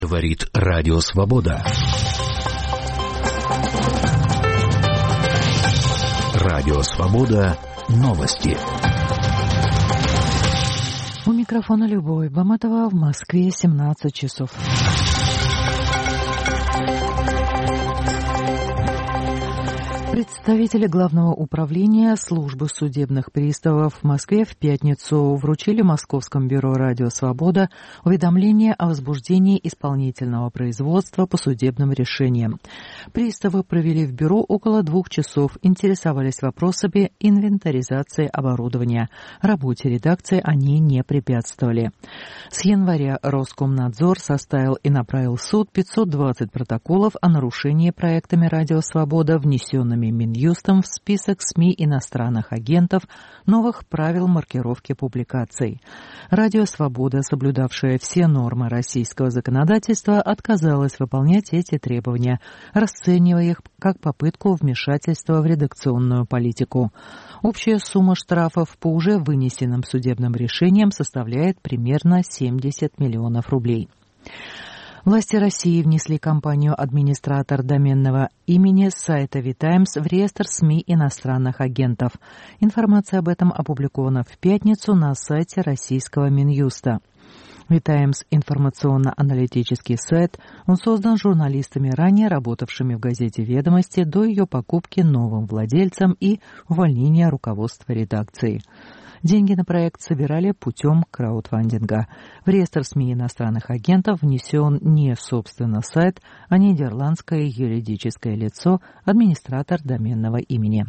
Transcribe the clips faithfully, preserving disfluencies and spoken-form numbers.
Говорит Радио Свобода. Радио Свобода. Новости. У микрофона Любовь Баматова, в Москве семнадцать часов. Представители Главного управления службы судебных приставов в Москве в пятницу вручили Московскому бюро «Радио Свобода» уведомление о возбуждении исполнительного производства по судебным решениям. Приставы провели в бюро около двух часов, интересовались вопросами инвентаризации оборудования. Работе редакции они не препятствовали. С января Роскомнадзор составил и направил в суд пятьсот двадцать протоколов о нарушении проектами «Радио Свобода», внесенными Минюстом в список СМИ иностранных агентов новых правил маркировки публикаций. Радио «Свобода», соблюдавшая все нормы российского законодательства, отказалась выполнять эти требования, расценивая их как попытку вмешательства в редакционную политику. Общая сумма штрафов по уже вынесенным судебным решениям составляет примерно семьдесят миллионов рублей. Власти России внесли компанию «Администратор доменного имени» с сайта «Витаймс» в реестр СМИ иностранных агентов. Информация об этом опубликована в пятницу на сайте российского Минюста. «Витаймс» — информационно-аналитический сайт. Он создан журналистами, ранее работавшими в газете «Ведомости», до ее покупки новым владельцам и увольнения руководства редакции. Деньги на проект собирали путем краудфандинга. В реестр СМИ иностранных агентов внесен не, собственно, сайт, а нидерландское юридическое лицо, администратор доменного имени.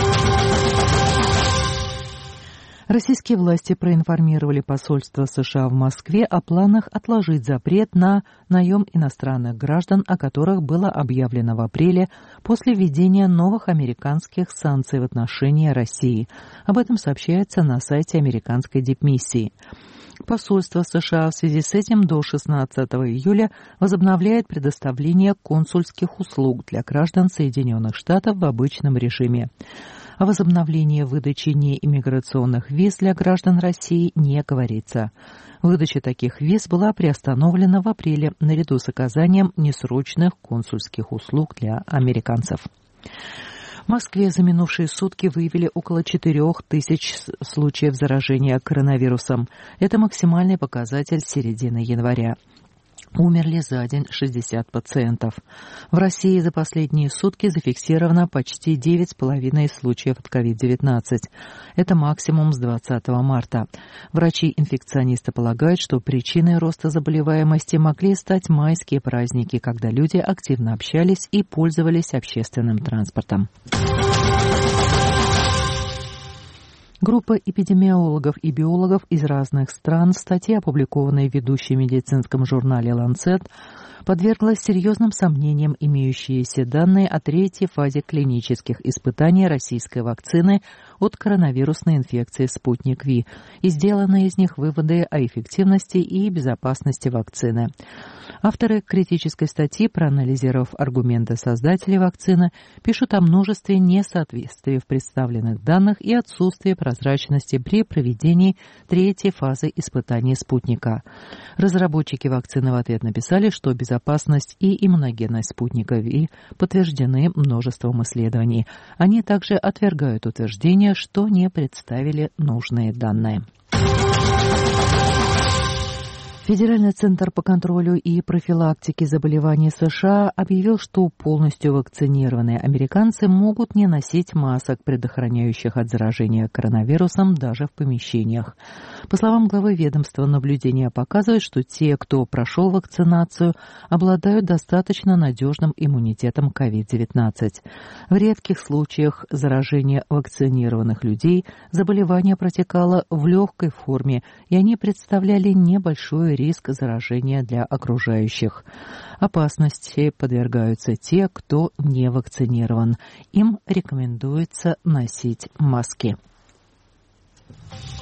Российские власти проинформировали посольство США в Москве о планах отложить запрет на наем иностранных граждан, о которых было объявлено в апреле после введения новых американских санкций в отношении России. Об этом сообщается на сайте американской дипмиссии. Посольство США в связи с этим до шестнадцатого июля возобновляет предоставление консульских услуг для граждан Соединенных Штатов в обычном режиме. О возобновлении выдачи неиммиграционных виз для граждан России не говорится. Выдача таких виз была приостановлена в апреле наряду с оказанием несрочных консульских услуг для американцев. В Москве за минувшие сутки выявили около четырех тысяч случаев заражения коронавирусом. Это максимальный показатель с середины января. Умерли за день шестьдесят пациентов. В России за последние сутки зафиксировано почти девять с половиной случаев от ковид девятнадцать. Это максимум с двадцатого марта. Врачи-инфекционисты полагают, что причиной роста заболеваемости могли стать майские праздники, когда люди активно общались и пользовались общественным транспортом. Группа эпидемиологов и биологов из разных стран в статье, опубликованной в ведущем медицинском журнале «Ланцет», подверглась серьезным сомнениям имеющиеся данные о третьей фазе клинических испытаний российской вакцины от коронавирусной инфекции «Спутник Ви» и сделаны из них выводы о эффективности и безопасности вакцины. Авторы критической статьи, проанализировав аргументы создателей вакцины, пишут о множестве несоответствий в представленных данных и отсутствии прозрачности при проведении третьей фазы испытаний спутника. Разработчики вакцины в ответ написали, что безопасность и иммуногенность спутника Ви подтверждены множеством исследований. Они также отвергают утверждение, что не представили нужные данные. Федеральный центр по контролю и профилактике заболеваний США объявил, что полностью вакцинированные американцы могут не носить масок, предохраняющих от заражения коронавирусом, даже в помещениях. По словам главы ведомства, наблюдения показывают, что те, кто прошел вакцинацию, обладают достаточно надежным иммунитетом ковид девятнадцать. В редких случаях заражения вакцинированных людей заболевание протекало в легкой форме, и они представляли небольшой риск заражения для окружающих. Опасности подвергаются те, кто не вакцинирован. Им рекомендуется носить маски.